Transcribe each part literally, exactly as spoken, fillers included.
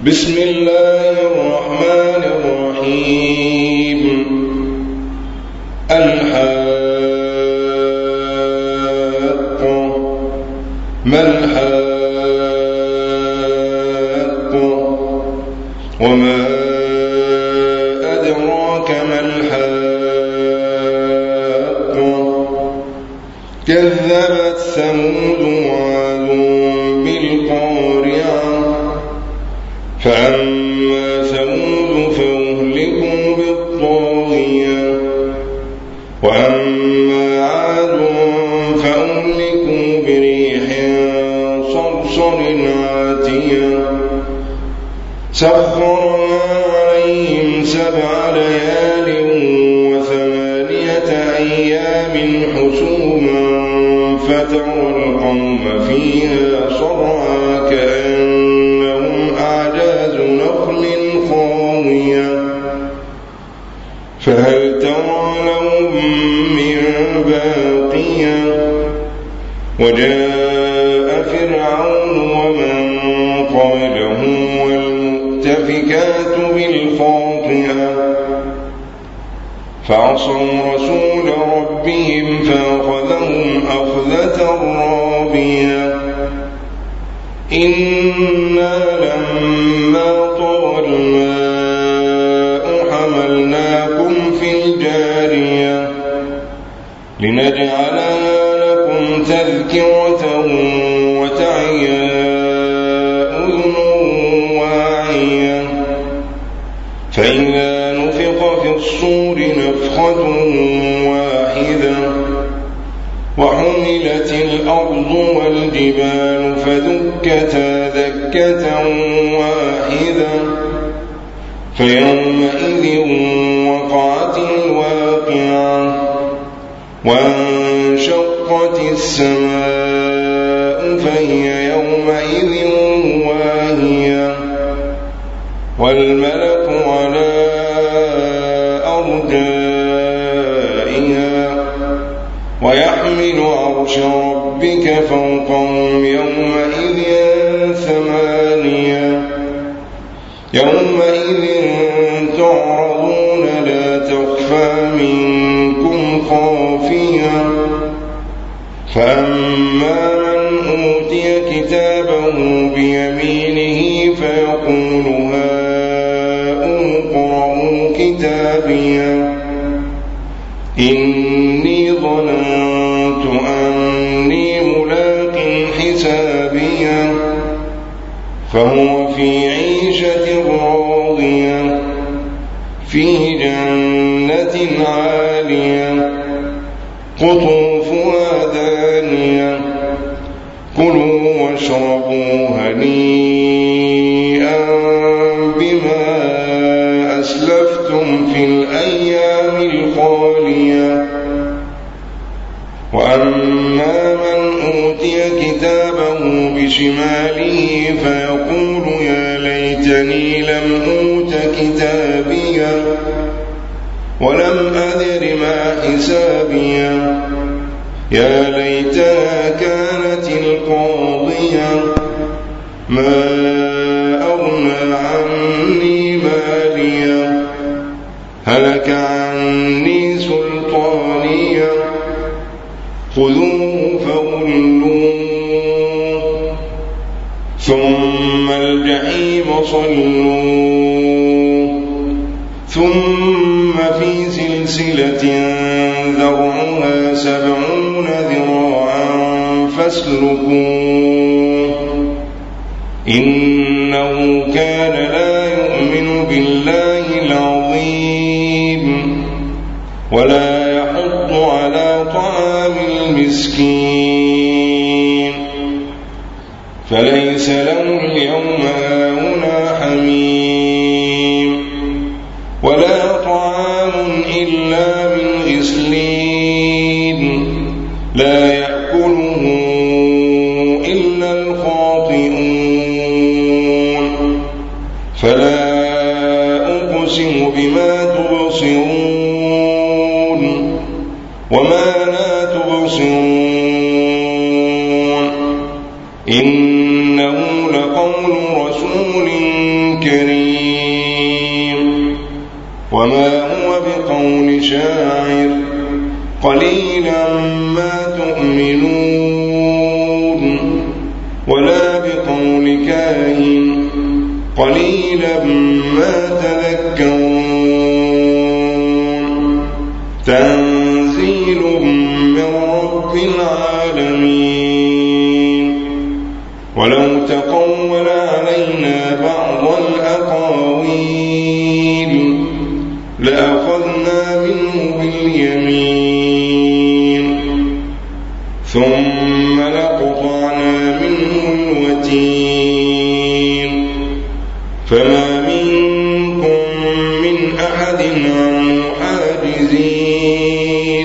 بسم الله الرحمن الرحيم. الحاقة. ما الحاقة؟ وما أدراك ما الحاقة؟ كذبت ثمود وعاد بالقارعة فأما ثمود فأهلكوا بالطاغية وأما عاد فأهلكوا بريح صرصر عاتية سخرها عليهم سبع ليال وثمانية أيام حسوما فترى القوم فيها صرعى كأنهم أعجاز نخل خاوية فهل ترى لهم من باقية وجاء فرعون ومن قبله والمؤتفكات بالخاطئة فعصوا رسول ربهم فأخذهم أخذة رابية إنا لما طغى الماء حملناكم في الجارية لنجعلها لكم تذكرة وتعيا أذن واعية فإذا نفخ في الصور نفخة واحدة وحملت الأرض والجبال فدكتا دكة واحدة فيومئذ وقعت الواقعة وانشقت السماء فهي يومئذ واهية والملك على أرجائها ويحمل عرش ربك فوقهم يومئذ ثمانية يومئذ تعرضون لا تخفى منكم خافية فأما من أوتي كتابه بيمينه فيقول هاؤم اقرءوا كتابيه إني ظننت أني ملاق حسابيه فهو في عيشة راضية في جنة عالية قطوفها دانية كلوا واشربوا هنيئا بما أسلفتم في الأيام الخالية وأما من أوتي كتابه بشماله فيقول يا ليتني لم أوت كتابيه ولم أدر ما حسابيه يا ليتها كانت القاضية ما أغنى عني ماليه هلك عني سلطانيه خذوه فغلوه ثم الجحيم صلوه ثم في سلسلة ذرعها سبعون ذراعا فاسلكوه إنه كان لا يؤمن بالله العظيم ولا يحض على طعام المسكين فليس له اليوم هاهنا حميم ولا طعام إلا من غسلين لا يأكله إلا الخاطئون فلا أقسم بما تبصرون وما لا تبصرون إنه لقول رسول كريم وما هو بقول شاعر قليلا ما تؤمنون ولا بقول كاهن قليلا ما تذكرون تنزيل من رب العالمين ولو تقول علينا بعض الأقاويل لأخذنا منه باليمين ثم لقطعنا منه الوتين فما منكم من أحد عنه حاجزين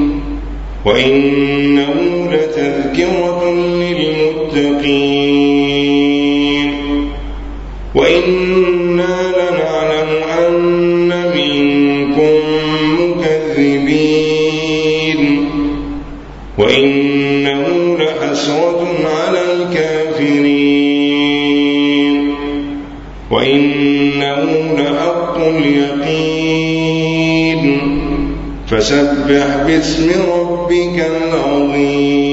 وإنه لتذكرة للمتقين وإنا لنعلم أن منكم مكذبين وإنه لحسرة على الكافرين وإنه لحق اليقين فسبح باسم ربك العظيم